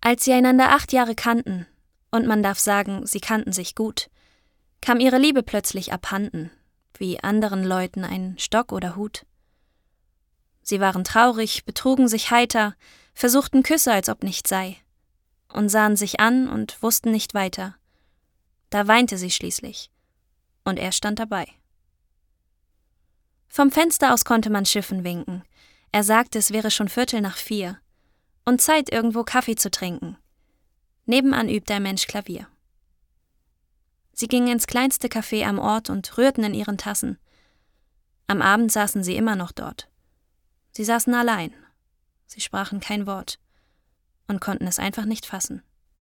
Als sie einander 8 Jahre kannten, und man darf sagen, sie kannten sich gut, kam ihre Liebe plötzlich abhanden, wie anderen Leuten ein Stock oder Hut. Sie waren traurig, betrugen sich heiter, versuchten Küsse, als ob nichts sei, und sahen sich an und wussten nicht weiter. Da weinte sie schließlich, und er stand dabei. Vom Fenster aus konnte man Schiffen winken. Er sagte, es wäre schon 3:15 und Zeit, irgendwo Kaffee zu trinken. Nebenan übte ein Mensch Klavier. Sie gingen ins kleinste Café am Ort und rührten in ihren Tassen. Am Abend saßen sie immer noch dort. Sie saßen allein. Sie sprachen kein Wort und konnten es einfach nicht fassen.